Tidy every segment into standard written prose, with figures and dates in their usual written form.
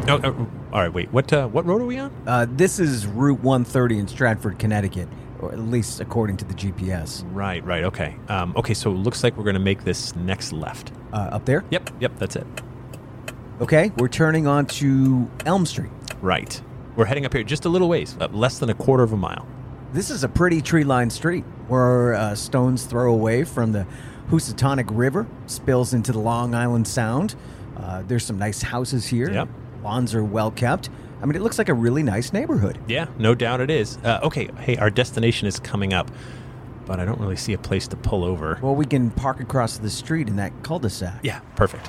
All right, wait. What road are we on? This is Route 130 in Stratford, Connecticut, or at least according to the GPS. Right, okay. Okay, so it looks like we're going to make this next left. Up there? Yep, that's it. Okay, we're turning on to Elm Street. Right. We're heading up here just a little ways, less than a quarter of a mile. This is a pretty tree-lined street where a stone's throw away from the Housatonic River spills into the Long Island Sound. There's some nice houses here. Yep. Lawns are well kept. I mean, it looks like a really nice neighborhood. Yeah, no doubt it is. Okay, hey, our destination is coming up, but I don't really see a place to pull over. Well, we can park across the street in that cul-de-sac. Yeah, perfect.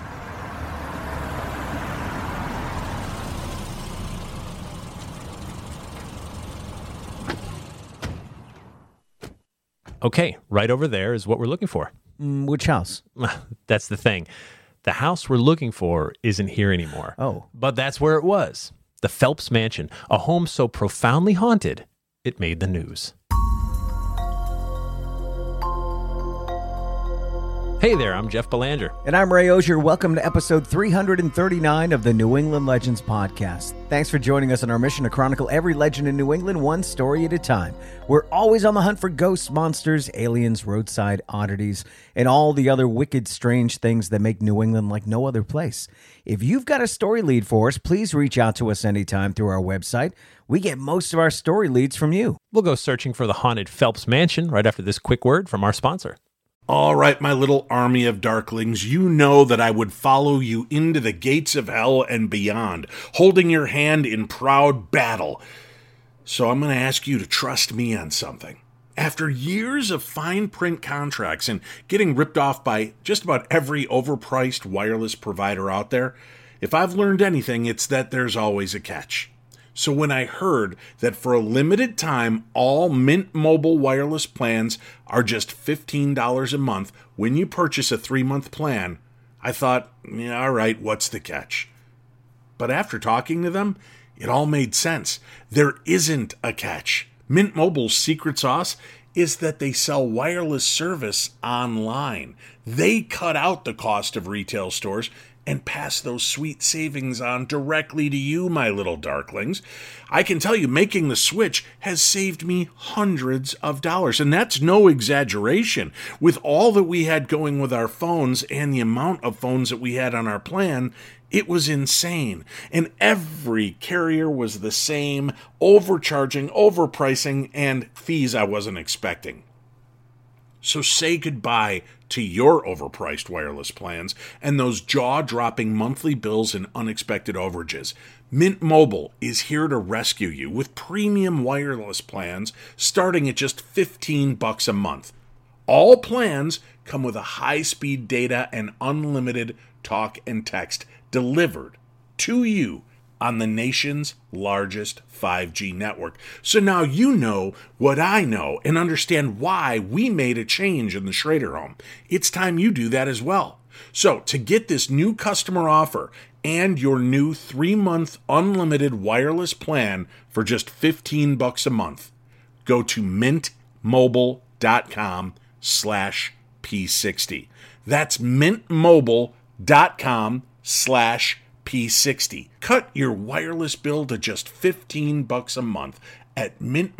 Okay, right over there is what we're looking for. Which house? That's the thing. The house we're looking for isn't here anymore. Oh. But that's where it was. The Phelps Mansion, a home so profoundly haunted, it made the news. Hey there, I'm Jeff Belanger. And I'm Ray Osier. Welcome to episode 339 of the New England Legends podcast. Thanks for joining us on our mission to chronicle every legend in New England, one story at a time. We're always on the hunt for ghosts, monsters, aliens, roadside oddities, and all the other wicked, strange things that make New England like no other place. If you've got a story lead for us, please reach out to us anytime through our website. We get most of our story leads from you. We'll go searching for the haunted Phelps Mansion right after this quick word from our sponsor. All right, my little army of darklings, you know that I would follow you into the gates of hell and beyond, holding your hand in proud battle. So I'm going to ask you to trust me on something. After years of fine print contracts and getting ripped off by just about every overpriced wireless provider out there, if I've learned anything, it's that there's always a catch. So when I heard that for a limited time, all Mint Mobile wireless plans are just $15 a month when you purchase a 3-month plan, I thought, yeah, all right, what's the catch? But after talking to them, it all made sense. There isn't a catch. Mint Mobile's secret sauce is that they sell wireless service online. They cut out the cost of retail stores and pass those sweet savings on directly to you, my little darklings. I can tell you, making the switch has saved me hundreds of dollars, and that's no exaggeration. With all that we had going with our phones and the amount of phones that we had on our plan, it was insane. And every carrier was the same, overcharging, overpricing, and fees I wasn't expecting. So say goodbye to your overpriced wireless plans and those jaw-dropping monthly bills and unexpected overages. Mint Mobile is here to rescue you with premium wireless plans starting at just $15 a month. All plans come with a high-speed data and unlimited talk and text delivered to you on the nation's largest 5G network. So now you know what I know and understand why we made a change in the Schrader home. It's time you do that as well. So to get this new customer offer and your new 3-month unlimited wireless plan for just $15 a month, go to mintmobile.com/P60. That's mintmobile.com/P60. Cut your wireless bill to just $15 a month at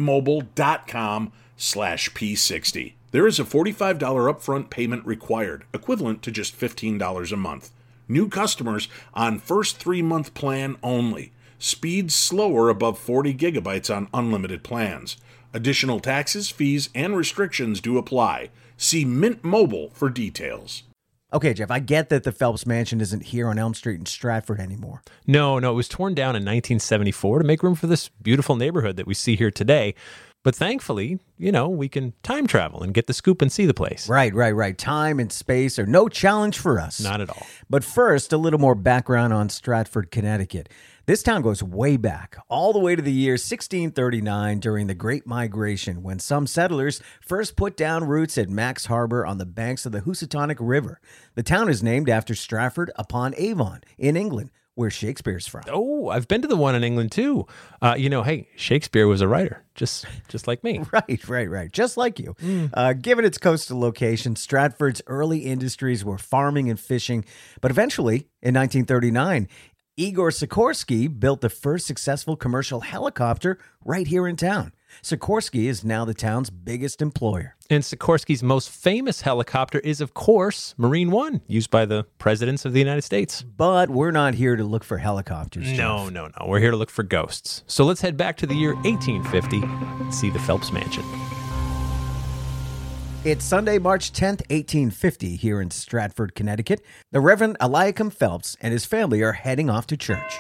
mintmobile.com/P60. There is a $45 upfront payment required, equivalent to just $15 a month. New customers on first 3-month plan only. Speeds slower above 40 gigabytes on unlimited plans. Additional taxes, fees, and restrictions do apply. See Mint Mobile for details. Okay, Jeff, I get that the Phelps Mansion isn't here on Elm Street in Stratford anymore. No, it was torn down in 1974 to make room for this beautiful neighborhood that we see here today. But thankfully, we can time travel and get the scoop and see the place. Right. Time and space are no challenge for us. Not at all. But first, a little more background on Stratford, Connecticut. This town goes way back, all the way to the year 1639 during the Great Migration, when some settlers first put down roots at Max Harbor on the banks of the Housatonic River. The town is named after Stratford-upon Avon in England, where Shakespeare's from. Oh, I've been to the one in England too. Hey, Shakespeare was a writer, just like me. Right. Just like you. Given its coastal location, Stratford's early industries were farming and fishing. But eventually, in 1939, Igor Sikorsky built the first successful commercial helicopter right here in town. Sikorsky is now the town's biggest employer. And Sikorsky's most famous helicopter is, of course, Marine One, used by the presidents of the United States. But we're not here to look for helicopters, Jeff. No. We're here to look for ghosts. So let's head back to the year 1850 and see the Phelps Mansion. It's Sunday, March 10th, 1850, here in Stratford, Connecticut. The Reverend Eliakim Phelps and his family are heading off to church.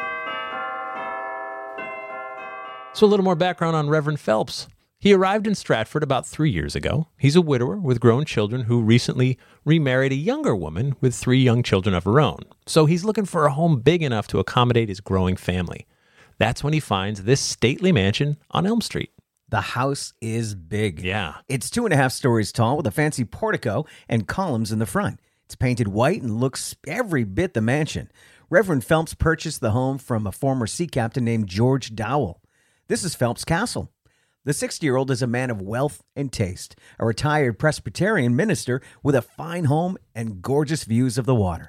So a little more background on Reverend Phelps. He arrived in Stratford about 3 years ago. He's a widower with grown children who recently remarried a younger woman with 3 young children of her own. So he's looking for a home big enough to accommodate his growing family. That's when he finds this stately mansion on Elm Street. The house is big. Yeah. It's 2.5 stories tall with a fancy portico and columns in the front. It's painted white and looks every bit the mansion. Reverend Phelps purchased the home from a former sea captain named George Dowell. This is Phelps Castle. The 60-year-old is a man of wealth and taste, a retired Presbyterian minister with a fine home and gorgeous views of the water.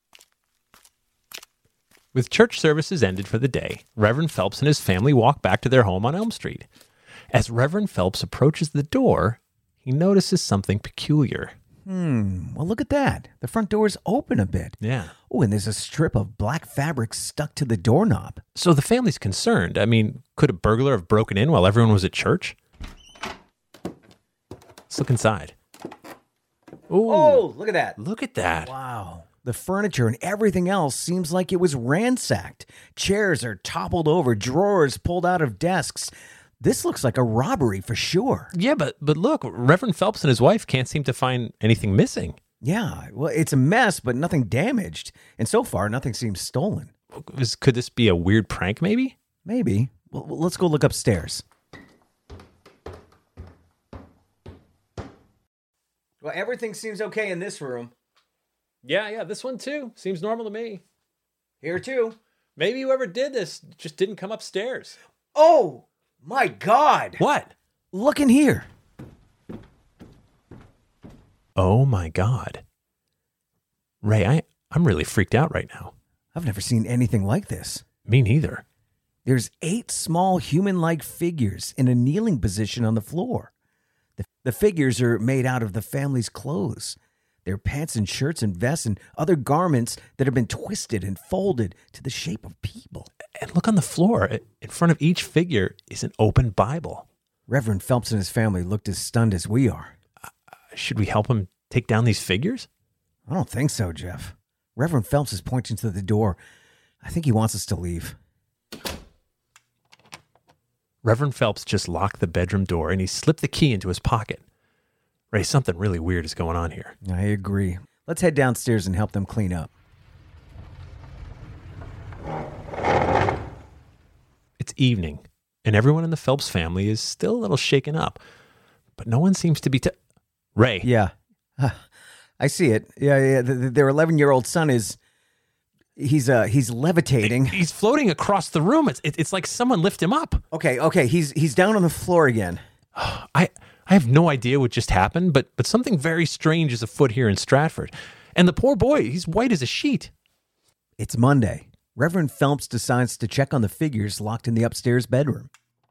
With church services ended for the day, Reverend Phelps and his family walk back to their home on Elm Street. As Reverend Phelps approaches the door, he notices something peculiar. Well, look at that. The front door is open a bit. Yeah. Oh, and there's a strip of black fabric stuck to the doorknob. So the family's concerned. I mean, could a burglar have broken in while everyone was at church? Let's look inside. Ooh, Oh, look at that. look at that. Wow. The furniture and everything else seems like it was ransacked. Chairs are toppled over, drawers pulled out of desks. This looks like a robbery for sure. Yeah, but look, Reverend Phelps and his wife can't seem to find anything missing. Yeah, well, it's a mess, but nothing damaged. And so far, nothing seems stolen. Could this be a weird prank, maybe? Maybe. Well, let's go look upstairs. Well, everything seems okay in this room. Yeah, this one too. Seems normal to me. Here, too. Maybe whoever did this just didn't come upstairs. Oh, my God. What? Look in here. Oh my God. Ray, I'm really freaked out right now. I've never seen anything like this. Me neither. There's 8 small human-like figures in a kneeling position on the floor. The figures are made out of the family's clothes. Their pants and shirts and vests and other garments that have been twisted and folded to the shape of people. And look on the floor. In front of each figure is an open Bible. Reverend Phelps and his family looked as stunned as we are. Should we help him take down these figures? I don't think so, Jeff. Reverend Phelps is pointing to the door. I think he wants us to leave. Reverend Phelps just locked the bedroom door and he slipped the key into his pocket. Ray, something really weird is going on here. I agree. Let's head downstairs and help them clean up. It's evening, and everyone in the Phelps family is still a little shaken up. But no one seems to be... Ray. Yeah. I see it. Yeah. Their 11-year-old son is... He's levitating. He's floating across the room. It's like someone lift him up. Okay. He's down on the floor again. I have no idea what just happened, but something very strange is afoot here in Stratford. And the poor boy, he's white as a sheet. It's Monday. Reverend Phelps decides to check on the figures locked in the upstairs bedroom.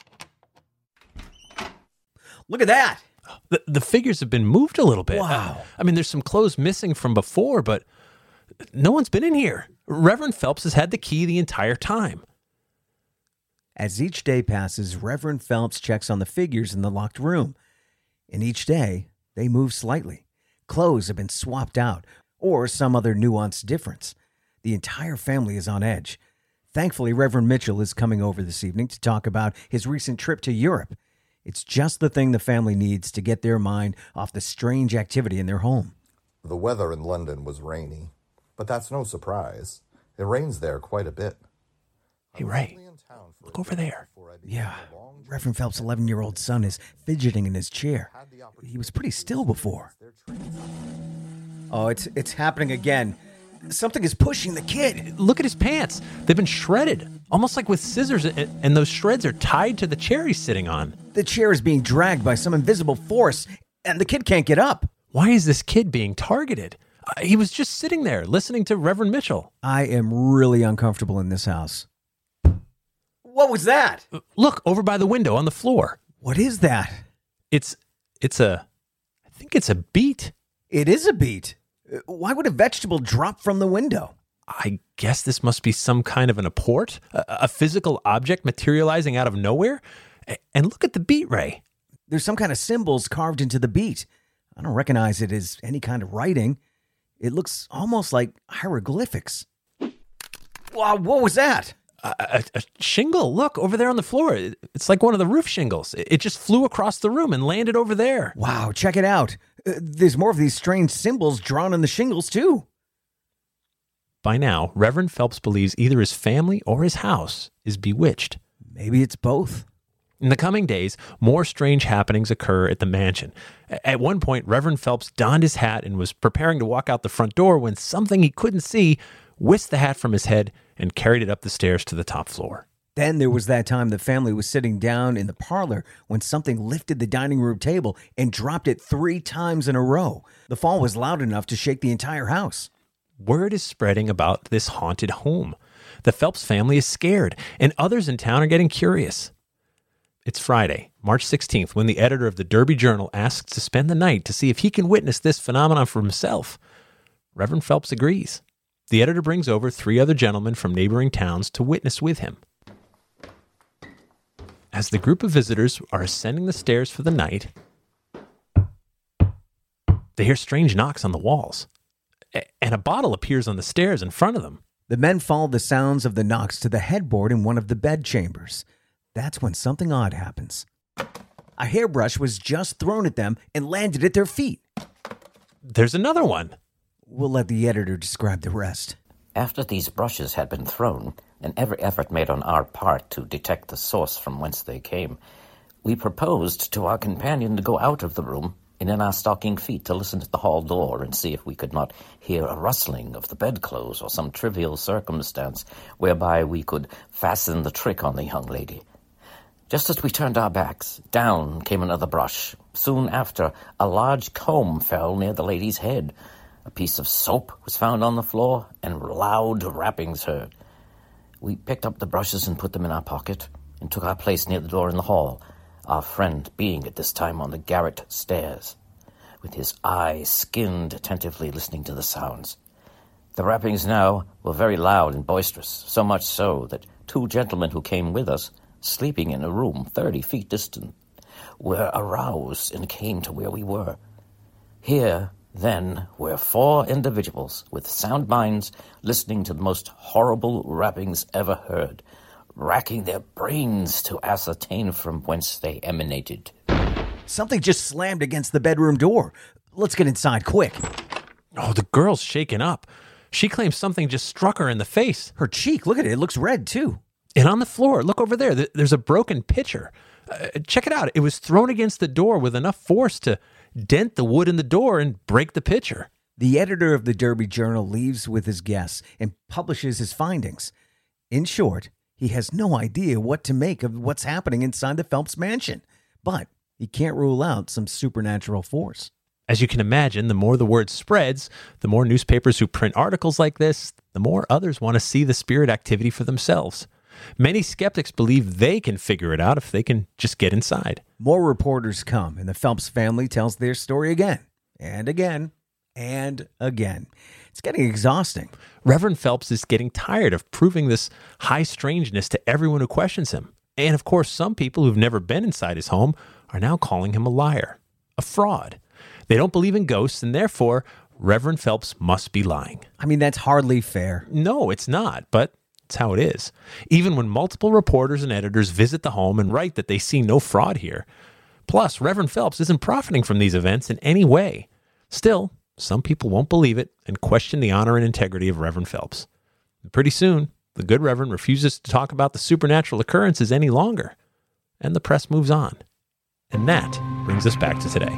Look at that. The figures have been moved a little bit. Wow. I mean, there's some clothes missing from before, but no one's been in here. Reverend Phelps has had the key the entire time. As each day passes, Reverend Phelps checks on the figures in the locked room. And each day, they move slightly. Clothes have been swapped out, or some other nuanced difference. The entire family is on edge. Thankfully, Reverend Mitchell is coming over this evening to talk about his recent trip to Europe. It's just the thing the family needs to get their mind off the strange activity in their home. The weather in London was rainy, but that's no surprise. It rains there quite a bit. Hey, Ray, look over there. Yeah, Reverend Phelps' 11-year-old son is fidgeting in his chair. He was pretty still before. Oh, it's happening again. Something is pushing the kid. Look at his pants. They've been shredded, almost like with scissors, and those shreds are tied to the chair he's sitting on. The chair is being dragged by some invisible force, and the kid can't get up. Why is this kid being targeted? He was just sitting there listening to Reverend Mitchell. I am really uncomfortable in this house. What was that? Look, over by the window on the floor. What is that? I think it's a beet. It is a beet. Why would a vegetable drop from the window? I guess this must be some kind of an apport, a physical object materializing out of nowhere. And look at the beet, Ray. There's some kind of symbols carved into the beet. I don't recognize it as any kind of writing. It looks almost like hieroglyphics. Wow, what was that? A shingle. Look, over there on the floor. It's like one of the roof shingles. It just flew across the room and landed over there. Wow, check it out. There's more of these strange symbols drawn on the shingles, too. By now, Reverend Phelps believes either his family or his house is bewitched. Maybe it's both. In the coming days, more strange happenings occur at the mansion. At one point, Reverend Phelps donned his hat and was preparing to walk out the front door when something he couldn't see whisked the hat from his head and carried it up the stairs to the top floor. Then there was that time the family was sitting down in the parlor when something lifted the dining room table and dropped it 3 times in a row. The fall was loud enough to shake the entire house. Word is spreading about this haunted home. The Phelps family is scared, and others in town are getting curious. It's Friday, March 16th, when the editor of the Derby Journal asks to spend the night to see if he can witness this phenomenon for himself. Reverend Phelps agrees. The editor brings over 3 other gentlemen from neighboring towns to witness with him. As the group of visitors are ascending the stairs for the night, they hear strange knocks on the walls, and a bottle appears on the stairs in front of them. The men followed the sounds of the knocks to the headboard in one of the bed chambers. That's when something odd happens. A hairbrush was just thrown at them and landed at their feet. There's another one. We'll let the editor describe the rest. After these brushes had been thrown, and every effort made on our part to detect the source from whence they came, we proposed to our companion to go out of the room and in our stocking feet to listen at the hall door and see if we could not hear a rustling of the bedclothes or some trivial circumstance whereby we could fasten the trick on the young lady. Just as we turned our backs, down came another brush. Soon after, a large comb fell near the lady's head. A piece of soap was found on the floor, and loud rappings heard. We picked up the brushes and put them in our pocket, and took our place near the door in the hall, our friend being at this time on the garret stairs, with his eyes skinned, attentively listening to the sounds. The rappings now were very loud and boisterous, so much so that 2 gentlemen who came with us, sleeping in a room 30 feet distant, were aroused and came to where we were. Here, then, were 4 individuals with sound minds listening to the most horrible rappings ever heard, racking their brains to ascertain from whence they emanated. Something just slammed against the bedroom door. Let's get inside, quick. Oh, the girl's shaken up. She claims something just struck her in the face. Her cheek, look at it. It looks red, too. And on the floor, look over there. There's a broken pitcher. Check it out. It was thrown against the door with enough force to dent the wood in the door and break the pitcher. The editor of the Derby Journal leaves with his guests and publishes his findings. In short, he has no idea what to make of what's happening inside the Phelps mansion, but he can't rule out some supernatural force. As you can imagine, the more the word spreads, the more newspapers who print articles like this, the more others want to see the spirit activity for themselves. Many skeptics believe they can figure it out if they can just get inside. More reporters come, and the Phelps family tells their story again, and again, and again. It's getting exhausting. Reverend Phelps is getting tired of proving this high strangeness to everyone who questions him. And of course, some people who've never been inside his home are now calling him a liar, a fraud. They don't believe in ghosts, and therefore, Reverend Phelps must be lying. I mean, that's hardly fair. No, it's not, but it's how it is. Even when multiple reporters and editors visit the home and write that they see no fraud here. Plus, Reverend Phelps isn't profiting from these events in any way. Still, some people won't believe it and question the honor and integrity of Reverend Phelps. And pretty soon, the good Reverend refuses to talk about the supernatural occurrences any longer, and the press moves on. And that brings us back to today.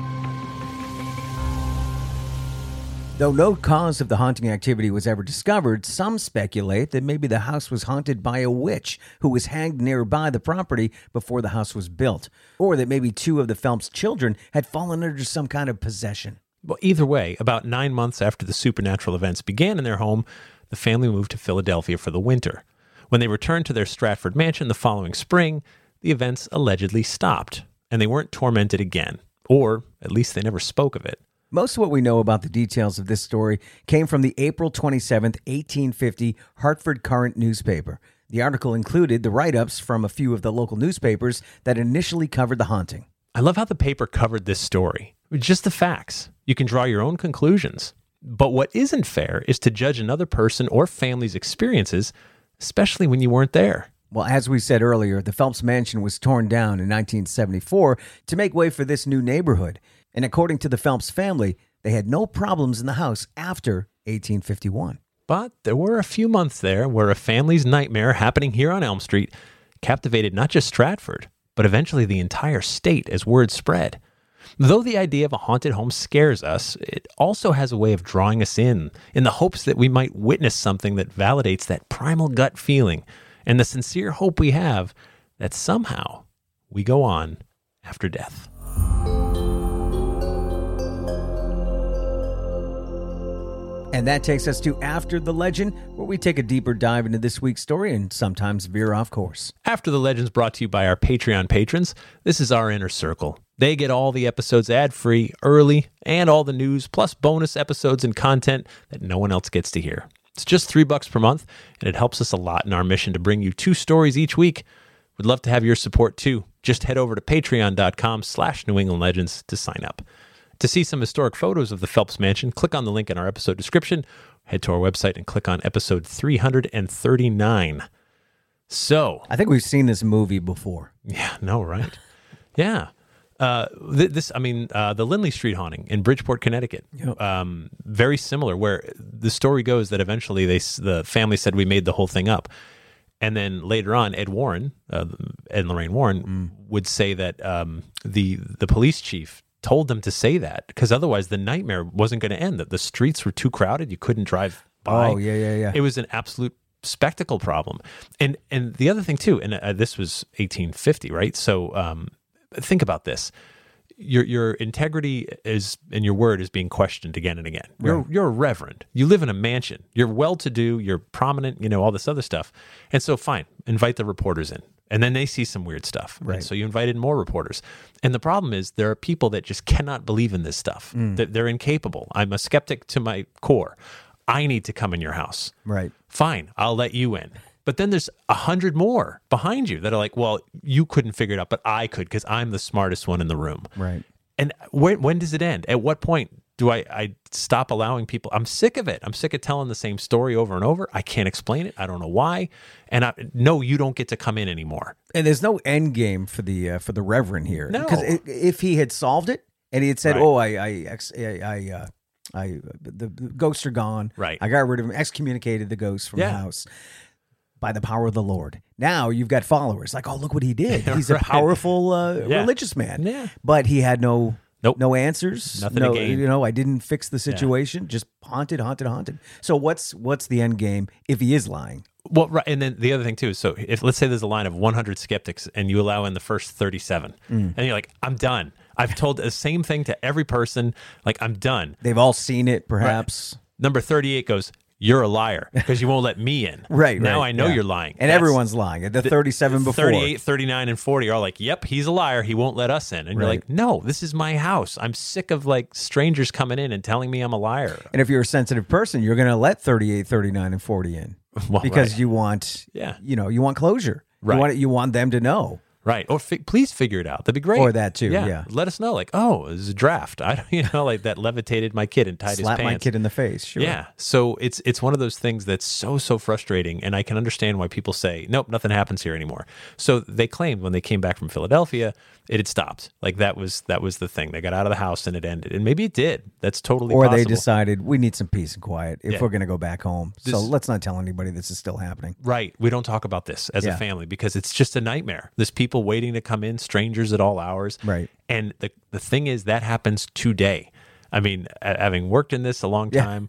Though no cause of the haunting activity was ever discovered, some speculate that maybe the house was haunted by a witch who was hanged nearby the property before the house was built, or that maybe 2 of the Phelps children had fallen under some kind of possession. Well, either way, about 9 months after the supernatural events began in their home, the family moved to Philadelphia for the winter. When they returned to their Stratford mansion the following spring, the events allegedly stopped, and they weren't tormented again, or at least they never spoke of it. Most of what we know about the details of this story came from the April 27th, 1850 Hartford Courant newspaper. The article included the write-ups from a few of the local newspapers that initially covered the haunting. I love how the paper covered this story. Just the facts. You can draw your own conclusions. But what isn't fair is to judge another person or family's experiences, especially when you weren't there. Well, as we said earlier, the Phelps Mansion was torn down in 1974 to make way for this new neighborhood. And according to the Phelps family, they had no problems in the house after 1851. But there were a few months there where a family's nightmare happening here on Elm Street captivated not just Stratford, but eventually the entire state as word spread. Though the idea of a haunted home scares us, it also has a way of drawing us in the hopes that we might witness something that validates that primal gut feeling and the sincere hope we have that somehow we go on after death. And that takes us to After the Legend, where we take a deeper dive into this week's story and sometimes veer off course. After the Legend's brought to you by our Patreon patrons. This is our inner circle. They get all the episodes ad-free, early, and all the news, plus bonus episodes and content that no one else gets to hear. It's just $3 per month, and it helps us a lot in our mission to bring you 2 stories each week. We'd love to have your support too. Just head over to patreon.com/New England Legends to sign up. To see some historic photos of the Phelps Mansion, click on the link in our episode description, head to our website, and click on episode 339. So, I think we've seen this movie before. yeah, no, right? Yeah. The Lindley Street haunting in Bridgeport, Connecticut. Yep. Very similar, where the story goes that eventually the family said we made the whole thing up. And then later on, Ed and Lorraine Warren would say that the police chief told them to say that because otherwise the nightmare wasn't going to end, that the streets were too crowded. You couldn't drive by. Oh, yeah. It was an absolute spectacle problem. And the other thing too, and this was 1850, right? So think about this. Your integrity is and your word is being questioned again and again. You're a reverend. You live in a mansion. You're well-to-do. You're prominent. All this other stuff. And so, fine, invite the reporters in, and then they see some weird stuff. Right. And so you invited more reporters. And the problem is there are people that just cannot believe in this stuff. That they're incapable. I'm a skeptic to my core. I need to come in your house. Right. Fine, I'll let you in. But then there's 100 more behind you that are like, well, you couldn't figure it out, but I could because I'm the smartest one in the room. Right. And when does it end? At what point do I stop allowing people? I'm sick of it. I'm sick of telling the same story over and over. I can't explain it. I don't know why. And no, you don't get to come in anymore. And there's no end game for the Reverend here. No. Because if he had solved it and he had said, Right. the ghosts are gone. Right. I got rid of him, excommunicated the ghosts from the house by the power of the Lord. Now you've got followers like, oh, look what he did. He's a powerful religious man. Yeah. But he had no answers. Nothing to gain. I didn't fix the situation. Just haunted. So what's the end game if he is lying? Well, right. And then the other thing too is, so if let's say there's a line of 100 skeptics and you allow in the first 37 and you're like, I'm done. I've told the same thing to every person. Like, I'm done. They've all seen it, perhaps. Right. Number 38 goes, you're a liar because you won't let me in. Right. Now I know you're lying. And everyone's lying. The 37 before. 38, 39, and 40 are like, yep, he's a liar. He won't let us in. And you're like, no, this is my house. I'm sick of strangers coming in and telling me I'm a liar. And if you're a sensitive person, you're going to let 38, 39, and 40 in. Well, because you want, you want closure. Right. You want them to know. Right. Or please figure it out. That'd be great. Or that too, yeah. Let us know, like, oh, this is a draft. Like that levitated my kid and tied his pants. Slap my kid in the face, sure. Yeah. So it's one of those things that's so frustrating, and I can understand why people say, nope, nothing happens here anymore. So they claimed when they came back from Philadelphia, it had stopped. Like that was the thing. They got out of the house and it ended. And maybe it did. That's totally possible. Or they decided we need some peace and quiet if we're going to go back home. So let's not tell anybody this is still happening. Right. We don't talk about this as a family because it's just a nightmare. There's people waiting to come in, strangers at all hours. Right. And the thing is that happens today. I mean, having worked in this a long time,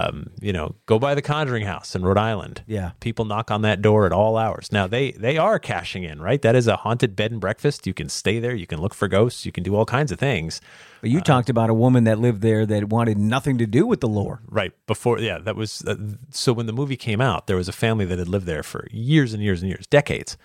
go by the Conjuring House in Rhode Island. Yeah. People knock on that door at all hours. Now, they are cashing in, right? That is a haunted bed and breakfast. You can stay there. You can look for ghosts. You can do all kinds of things. But you talked about a woman that lived there that wanted nothing to do with the lore. Right. Before, that was, so when the movie came out, there was a family that had lived there for years and years and years, decades,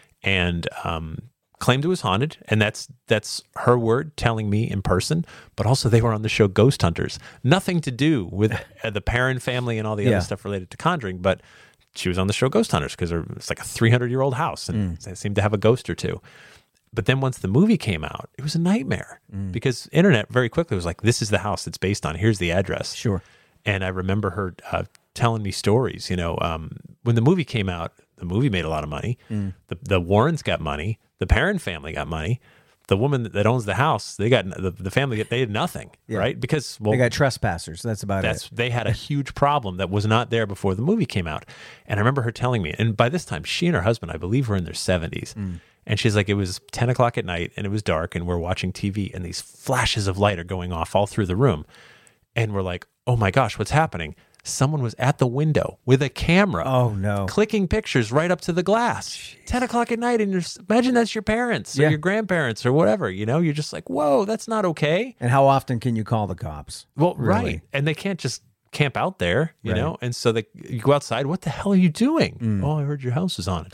and claimed it was haunted, and that's her word telling me in person, but also they were on the show Ghost Hunters. Nothing to do with the Perron family and all the other stuff related to Conjuring, but she was on the show Ghost Hunters because it's like a 300-year-old house, and they seemed to have a ghost or two. But then once the movie came out, it was a nightmare because internet very quickly was like, this is the house it's based on. Here's the address. Sure. And I remember her telling me stories. When the movie came out, the movie made a lot of money. The Warrens got money. The Perron family got money. The woman that owns the house, they got the family. They had nothing, right? Because they got trespassers. That's about it. They had a huge problem that was not there before the movie came out. And I remember her telling me. And by this time, she and her husband, I believe, were in their 70s. And she's like, it was 10 o'clock at night, and it was dark, and we're watching TV, and these flashes of light are going off all through the room, and we're like, oh my gosh, what's happening? Someone was at the window with a camera. Oh, no. Clicking pictures right up to the glass. Jeez. 10 o'clock at night. And imagine that's your parents or your grandparents or whatever. You're just like, whoa, that's not okay. And how often can you call the cops? Well, really? Right. And they can't just camp out there, you know? And so you go outside. What the hell are you doing? Oh, I heard your house is haunted.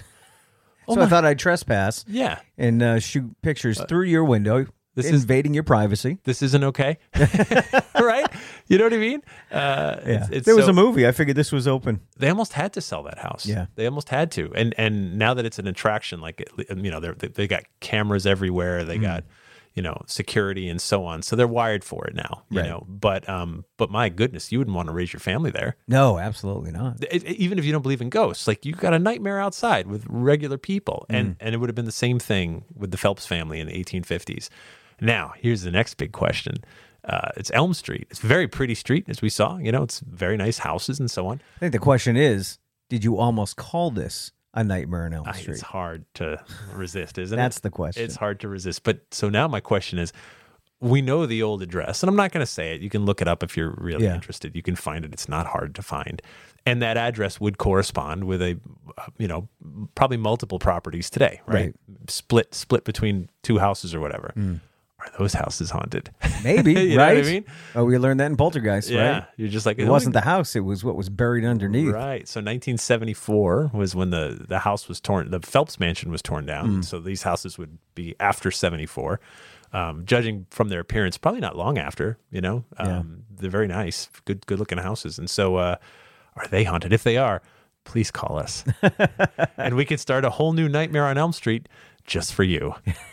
So I thought I'd trespass. Yeah. And shoot pictures through your window. This is invading your privacy. This isn't okay. Right? You know what I mean? There was a movie. I figured this was open. They almost had to sell that house. Yeah. They almost had to. And now that it's an attraction, they got cameras everywhere. They got, security and so on. So they're wired for it now, you know. But my goodness, you wouldn't want to raise your family there. No, absolutely not. Even if you don't believe in ghosts, like you got a nightmare outside with regular people. And it would have been the same thing with the Phelps family in the 1850s. Now, here's the next big question. It's Elm Street. It's a very pretty street, as we saw. It's very nice houses and so on. I think the question is, did you almost call this a Nightmare on Elm Street? It's hard to resist, isn't it? That's the question. It's hard to resist. But so now my question is, we know the old address, and I'm not going to say it. You can look it up if you're really interested. You can find it. It's not hard to find. And that address would correspond with probably multiple properties today, right? Split between two houses or whatever. Are those houses haunted? Maybe, you right? Know what I mean? Oh, we learned that in Poltergeist, yeah, right? You're just like, it wasn't the house, it was what was buried underneath. Right. So 1974 was when the house was torn, the Phelps mansion was torn down. So these houses would be after 74. Judging from their appearance, probably not long after, They're very nice, good looking houses. And so are they haunted? If they are, please call us. And we could start a whole new Nightmare on Elm Street just for you.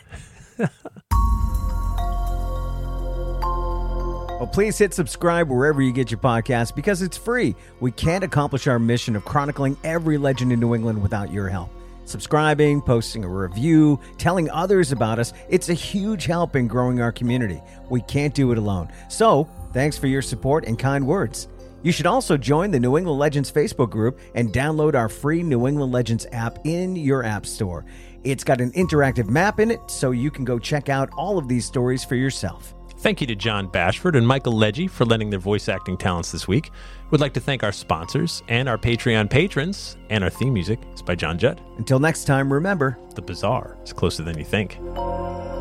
Well, please hit subscribe wherever you get your podcasts because it's free. We can't accomplish our mission of chronicling every legend in New England without your help. Subscribing, posting a review, telling others about us, it's a huge help in growing our community. We can't do it alone. So, thanks for your support and kind words. You should also join the New England Legends Facebook group and download our free New England Legends app in your app store. It's got an interactive map in it, so you can go check out all of these stories for yourself. Thank you to John Bashford and Michael Legge for lending their voice acting talents this week. We'd like to thank our sponsors and our Patreon patrons, and our theme music is by John Judd. Until next time, remember, the bizarre is closer than you think.